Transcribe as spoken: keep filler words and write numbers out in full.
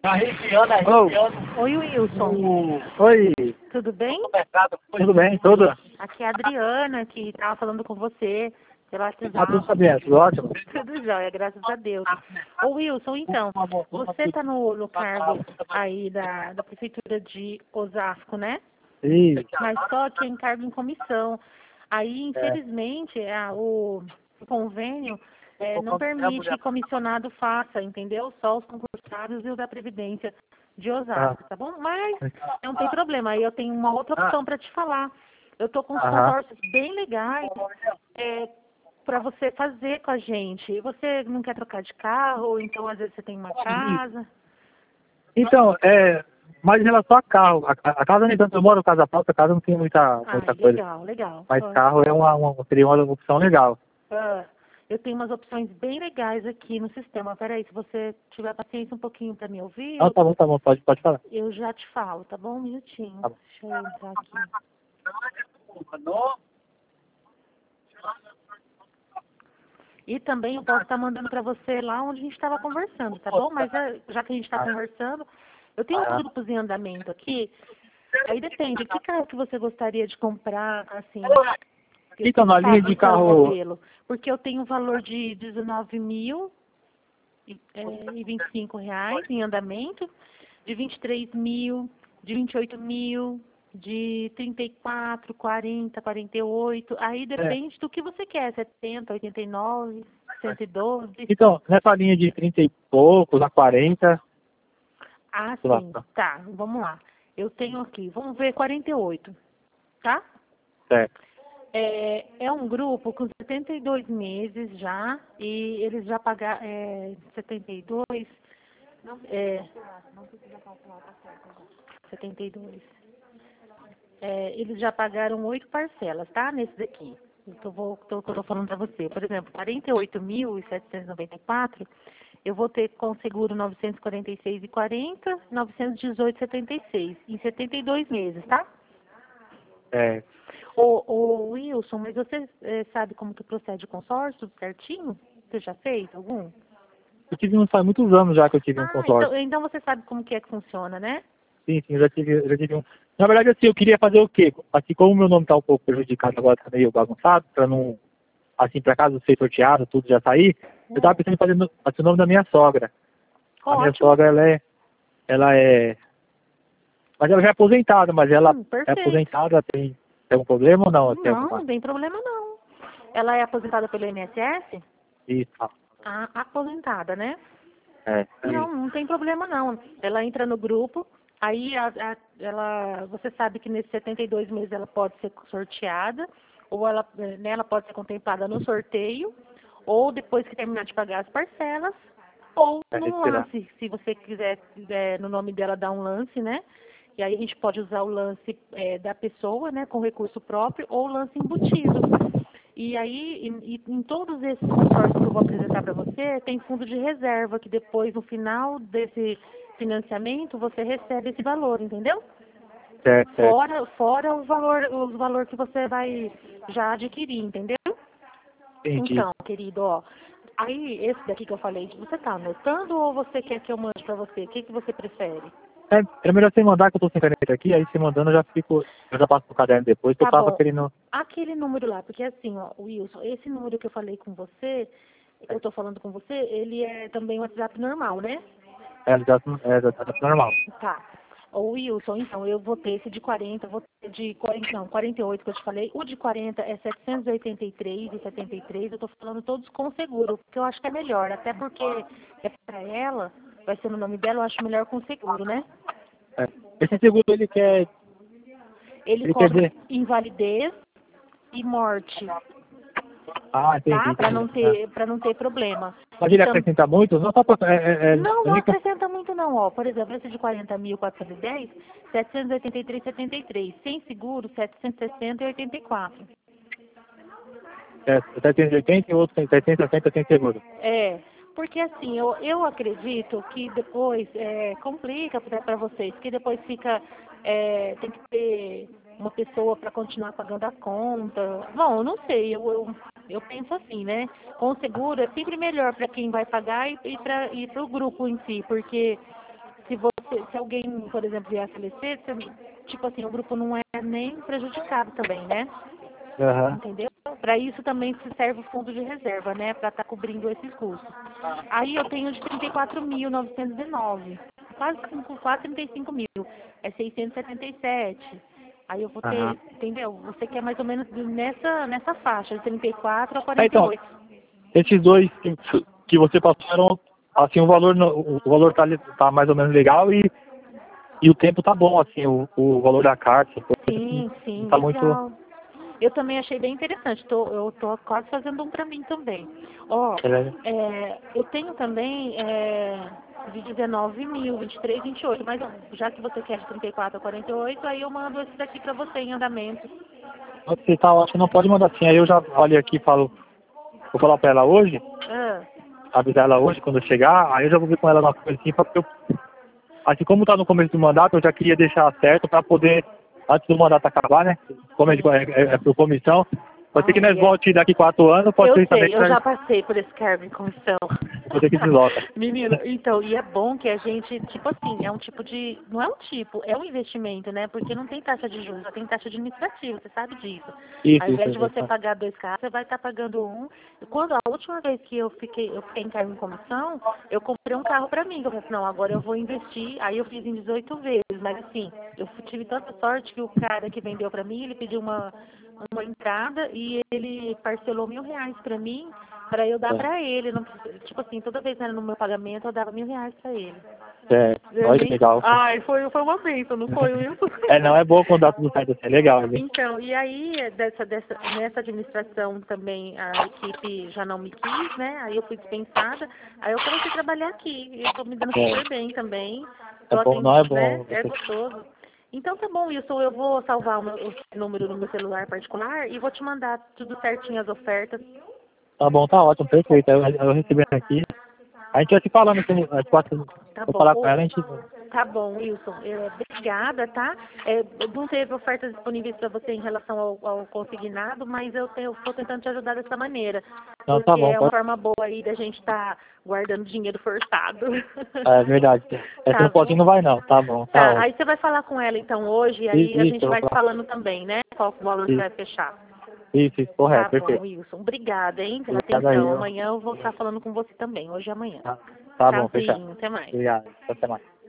Tá arrepiando, arrepiando. Oi, Wilson. Oi, Tudo bem? tudo bem? Tudo? Aqui é a Adriana, que estava falando com você pelo Ah, tudo WhatsApp. sabendo, tudo ótimo. Tudo jóia, graças a Deus. Ô, Wilson, então, você está no, no cargo aí da, da Prefeitura de Osasco, né? Sim, Mas só que é em cargo em comissão. Aí, infelizmente, a- o convênio eh, não permite que comissionado faça, entendeu? Só os concursados e o da Previdência de ah, Osasco, tá bom? Mas não tem problema, aí eu tenho uma outra opção para te falar. Eu tô com uns aham. consórcios bem legais para você fazer com a gente. Você não quer trocar de carro, ou então às vezes você tem uma casa. Então, é, mas em relação a carro, a, a casa nem tanto, eu moro em casa própria, a casa não tem muita, muita Ai, coisa. legal, legal. Mas Ó, carro é uma, uma, seria uma opção legal. Ah, eu tenho umas opções bem legais aqui no sistema. Peraí, se você tiver paciência um pouquinho para me ouvir, Não, eu, tá bom, tá bom, pode, pode falar. eu já te falo, tá bom? Um minutinho. Tá bom. Deixa eu entrar aqui. E também eu posso estar mandando para você lá onde a gente estava conversando, tá bom? Mas é, já que a gente está conversando, eu tenho uns Ah, grupos em andamento aqui. Aí depende, que carro que você gostaria de comprar, assim, que Então, na linha sabe, de o seu carro, modelo? Porque eu tenho um valor de dezenove mil e é, e vinte e cinco reais em andamento, de vinte e três mil, de vinte e oito mil, de trinta e quatro, quarenta, quarenta e oito. Aí é, depende do que você quer, setenta, oitenta e nove, cento e doze. então, nessa linha de trinta e poucos a quarenta, Ah, sei lá, sim. tá Tá, vamos lá. Eu tenho aqui, vamos ver quarenta e oito, tá? certo. É, é um grupo com setenta e dois meses já, e eles já pagaram, é, setenta e dois, é, setenta e dois. É, eles já pagaram oito parcelas, tá? Nesse daqui. O que eu vou, que eu tô falando para você. Por exemplo, quarenta e oito mil setecentos e noventa e quatro, eu vou ter com seguro novecentos e quarenta e seis e quarenta, novecentos e dezoito e setenta e seis, em setenta e dois meses, tá? É, Ô, ô Wilson, mas você eh, sabe como que procede o consórcio certinho? Você já fez algum? eu tive um, faz muitos anos já que eu tive um Ah, então, consórcio. então você sabe como que é que funciona, né? Sim, sim, eu já tive, eu já tive um. Na verdade, assim, eu queria fazer o quê? Assim, como o meu nome tá um pouco prejudicado agora, tá meio bagunçado, pra não, assim, pra caso ser sorteado, tudo já sair, eu tava pensando em fazer no, assim, o nome da minha sogra. A minha Ótimo. sogra, ela é, ela é, mas ela já é aposentada, mas ela Hum, é perfeito. aposentada, tem, tem algum problema ou não? Tem Não, alguma, não tem problema não. Ela é aposentada pelo I N S S? isso, Ah, aposentada, né? é, isso, Não, não tem problema não. Ela entra no grupo, aí a- a- ela, você sabe que nesses setenta e dois meses ela pode ser sorteada, ou ela, eh, né, ela pode ser contemplada no sorteio, ou depois que terminar de pagar as parcelas, ou é num respirar. lance, se você quiser, quiser no nome dela dar um lance, né? E aí a gente pode usar o lance eh, da pessoa, né, com recurso próprio, ou o lance embutido. E aí, em, e- em todos esses consórcios que eu vou apresentar para você, tem fundo de reserva, que depois, no final desse financiamento, você recebe esse valor, entendeu? Certo, certo, Fora, fora o valor, o valor que você vai já adquirir, entendeu? entendi. Então, querido, ó, aí esse daqui que eu falei, você tá anotando ou você quer que eu mande para você? O que, que você prefere? É, é melhor você mandar que eu tô sem caneta aqui, aí você mandando eu já fico, eu já passo pro caderno depois, que eu Tá tava bom. querendo. Aquele número lá, porque assim, ó, Wilson, esse número que eu falei com você, que eu tô falando com você, ele é também um WhatsApp normal, né? É, já, é, já tá normal. Tá. O Wilson, então, eu vou ter esse de quarenta, vou ter de quarenta, não, quarenta e oito que eu te falei. O de quarenta é setecentos e oitenta e três e setenta e três. Eu tô falando todos com seguro, porque eu acho que é melhor. Até porque é pra ela, vai ser no nome dela, eu acho melhor com seguro, né? É. Esse seguro ele quer, Ele ele quer cobre dizer. invalidez e morte, Ah, entendi, tá? Pra entendi. não Ah. ter, para não ter problema. Mas E ele tam, acrescenta muito? Não só pra. É, é, é, Não, eu não nem que- acrescenta muito não, ó. Por exemplo, esse de quarenta mil quatrocentos e dez, setecentos e oitenta e três e setenta e três. Sem seguro, setecentos e sessenta e oitenta e quatro. é, setecentos e oitenta e outro tem setecentos e sessenta sem seguro. É, porque assim, eu, eu acredito que depois é, complica para vocês, que depois fica, é, tem que ter uma pessoa para continuar pagando a conta. Bom, eu não sei, eu, eu, eu penso assim, né? Com o seguro é sempre melhor para quem vai pagar e, e para e o grupo em si, porque se você, se alguém, por exemplo, vier a falecer, você, tipo assim, o grupo não é nem prejudicado também, né? Aham. Entendeu? Para isso também se serve o fundo de reserva, né? Para estar cobrindo esses custos. Aí eu tenho de trinta e quatro mil novecentos e nove, quase, quase trinta e cinco mil, é seiscentos e setenta e sete. Aí eu vou ter, Aham. entendeu? Você quer mais ou menos nessa, nessa faixa, de trinta e quatro a É, quarenta e então, oito. esses dois que, que você passaram, assim, o valor, no- o valor tá, li- tá mais ou menos legal e, e o tempo tá bom, assim, o, o valor da carta, essas coisas, assim, Sim, não sim, tá muito... legal. Eu também achei bem interessante. Tô, eu tô quase fazendo um para mim também. Ó, É, é, eu tenho também é, de dezenove mil, vinte e três, vinte e oito, mas já que você quer de trinta e quatro a quarenta e oito, aí eu mando esse daqui para você em andamento. você tá ótimo, não pode mandar assim, aí eu já olho aqui e falo, vou falar pra ela hoje, Ah, avisar ela hoje quando eu chegar, aí eu já vou ver com ela uma coisa assim, porque eu, assim como tá no começo do mandato, eu já queria deixar certo pra poder, antes do mandato acabar, né, como é, de- é, é, é por comissão, pode ser que nós ai, é. volte daqui quatro anos, pode Eu ser também sei, que eu nós, já passei por esse cargo em comissão. pode ser que desloca. Menino, então, e é bom que a gente, tipo assim, é um tipo de. Não é um tipo, é um investimento, né? Porque não tem taxa de juros, só tem taxa administrativa, você sabe disso. Isso, Ao isso, invés de isso. você pagar dois carros, você vai estar pagando um. Quando a última vez que eu fiquei, eu fiquei em cargo em comissão, eu comprei um carro pra mim. Eu falei assim, não, agora eu vou investir. Aí eu fiz em dezoito vezes, mas assim, eu tive tanta sorte que o cara que vendeu pra mim, ele pediu uma, uma entrada e ele parcelou mil reais pra mim, para eu dar É, para ele. Não, tipo assim, toda vez que era no meu pagamento, eu dava mil reais para ele. é, Eu olha que nem... legal. Ai, foi, foi uma bênção, não foi, Wilson? É, não, é bom quando dá tudo certo assim, é legal, viu? Então, e aí, dessa, dessa, nessa administração também, a equipe já não me quis, né? Aí eu fui dispensada, aí eu comecei a trabalhar aqui. E eu tô me dando É, super bem também. é Tô bom, não é atendendo, né? bom. É gostoso. Então tá bom, Wilson, eu vou salvar o, meu, o número no meu celular particular e vou te mandar tudo certinho, as ofertas. Tá bom, tá ótimo, perfeito. Eu, eu recebendo aqui. A gente vai se falando, assim, a gente pode, Tá vou bom. falar com Ô, ela, a gente... tá bom, Wilson. É, obrigada, tá? É, não teve ofertas disponíveis para você em relação ao, ao consignado, mas eu estou tentando te ajudar dessa maneira. Não, tá Porque bom, é uma pode... forma boa aí da gente estar guardando dinheiro forçado. É verdade. Essa Tá não pode bom? não vai não, tá bom, tá Tá, ótimo. aí você vai falar com ela então hoje, e Isso, aí a isso, gente eu vou vai te falar. falando também, né? Qual o valor que Isso, vai fechar. isso, isso, Tá correto, bom, perfeito. Wilson. Obrigada, hein, pela Obrigado aí, atenção. ó. Amanhã eu vou estar falando com você também, hoje e amanhã. Tá, tá bom, fechado. Tchauzinho, até mais. Obrigado, até mais.